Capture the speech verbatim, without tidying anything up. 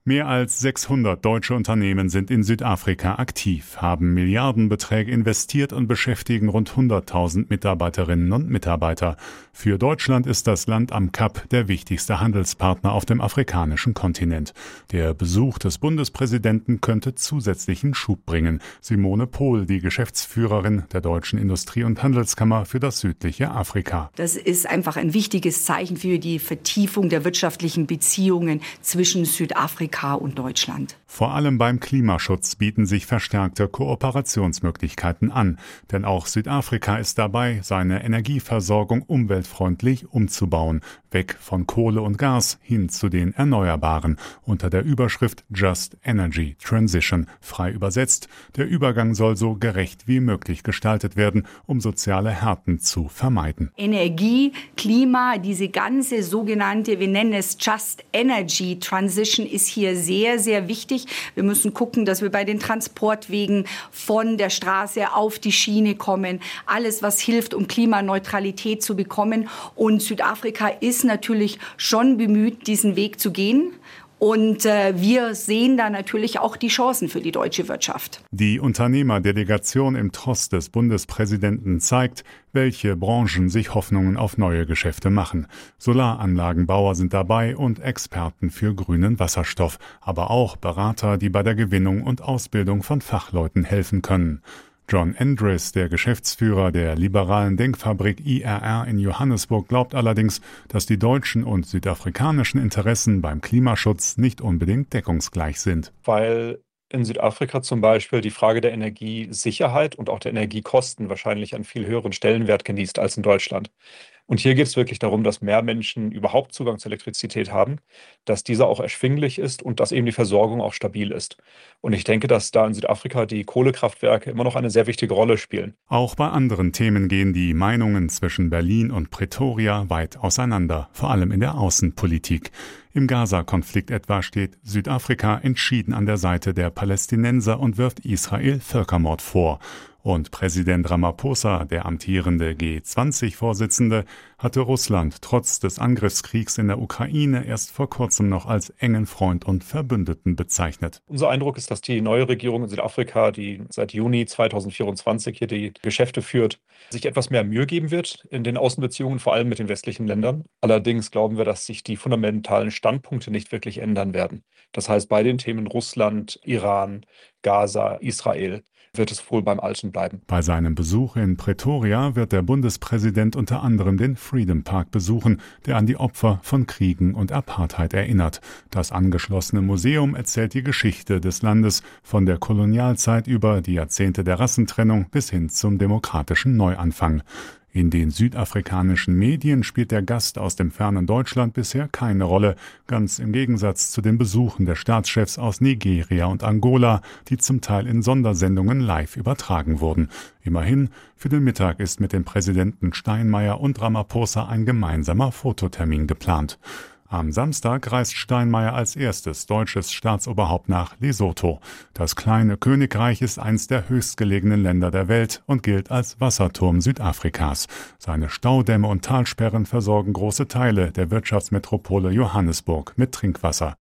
Mehr als sechshundert deutsche Unternehmen sind in Südafrika aktiv, haben Milliardenbeträge investiert und beschäftigen rund hunderttausend Mitarbeiterinnen und Mitarbeiter. Für Deutschland ist das Land am Kap der wichtigste Handelspartner auf dem afrikanischen Kontinent. Der Besuch des Bundespräsidenten könnte zusätzlichen Schub bringen. Simone Pohl, die Geschäftsführerin der Deutschen Industrie- und Handelskammer für das südliche Afrika. Das ist einfach ein wichtiges Zeichen für die Vertiefung der wirtschaftlichen Beziehungen zwischen Südafrika und Deutschland. Vor allem beim Klimaschutz bieten sich verstärkte Kooperationsmöglichkeiten an. Denn auch Südafrika ist dabei, seine Energieversorgung umweltfreundlich umzubauen. Weg von Kohle und Gas hin zu den Erneuerbaren. Unter der Überschrift Just Energy Transition. Frei übersetzt, der Übergang soll so gerecht wie möglich gestaltet werden, um soziale Härten zu vermeiden. Energie, Klima, diese ganze sogenannte, wir nennen es Just Energy Transition, ist hier sehr, sehr wichtig. Wir müssen gucken, dass wir bei den Transportwegen von der Straße auf die Schiene kommen. Alles, was hilft, um Klimaneutralität zu bekommen. Und Südafrika ist natürlich schon bemüht, diesen Weg zu gehen. Und äh, wir sehen da natürlich auch die Chancen für die deutsche Wirtschaft. Die Unternehmerdelegation im Tross des Bundespräsidenten zeigt, welche Branchen sich Hoffnungen auf neue Geschäfte machen. Solaranlagenbauer sind dabei und Experten für grünen Wasserstoff, aber auch Berater, die bei der Gewinnung und Ausbildung von Fachleuten helfen können. John Endres, der Geschäftsführer der liberalen Denkfabrik I R R in Johannesburg, glaubt allerdings, dass die deutschen und südafrikanischen Interessen beim Klimaschutz nicht unbedingt deckungsgleich sind. Weil in Südafrika zum Beispiel die Frage der Energiesicherheit und auch der Energiekosten wahrscheinlich einen viel höheren Stellenwert genießt als in Deutschland. Und hier geht es wirklich darum, dass mehr Menschen überhaupt Zugang zur Elektrizität haben, dass dieser auch erschwinglich ist und dass eben die Versorgung auch stabil ist. Und ich denke, dass da in Südafrika die Kohlekraftwerke immer noch eine sehr wichtige Rolle spielen. Auch bei anderen Themen gehen die Meinungen zwischen Berlin und Pretoria weit auseinander, vor allem in der Außenpolitik. Im Gaza-Konflikt etwa steht Südafrika entschieden an der Seite der Palästinenser und wirft Israel Völkermord vor. Und Präsident Ramaphosa, der amtierende G zwanzig-Vorsitzende, hatte Russland trotz des Angriffskriegs in der Ukraine erst vor kurzem noch als engen Freund und Verbündeten bezeichnet. Unser Eindruck ist, dass die neue Regierung in Südafrika, die seit Juni zweitausendvierundzwanzig hier die Geschäfte führt, sich etwas mehr Mühe geben wird in den Außenbeziehungen, vor allem mit den westlichen Ländern. Allerdings glauben wir, dass sich die fundamentalen Standpunkte nicht wirklich ändern werden. Das heißt, bei den Themen Russland, Iran, Gaza, Israel wird es wohl beim Alten bleiben. Bei seinem Besuch in Pretoria wird der Bundespräsident unter anderem den Freedom Park besuchen, der an die Opfer von Kriegen und Apartheid erinnert. Das angeschlossene Museum erzählt die Geschichte des Landes von der Kolonialzeit über die Jahrzehnte der Rassentrennung bis hin zum demokratischen Neuanfang. In den südafrikanischen Medien spielt der Gast aus dem fernen Deutschland bisher keine Rolle, ganz im Gegensatz zu den Besuchen der Staatschefs aus Nigeria und Angola, die zum Teil in Sondersendungen live übertragen wurden. Immerhin, für den Mittag ist mit den Präsidenten Steinmeier und Ramaphosa ein gemeinsamer Fototermin geplant. Am Samstag reist Steinmeier als erstes deutsches Staatsoberhaupt nach Lesotho. Das kleine Königreich ist eins der höchstgelegenen Länder der Welt und gilt als Wasserturm Südafrikas. Seine Staudämme und Talsperren versorgen große Teile der Wirtschaftsmetropole Johannesburg mit Trinkwasser.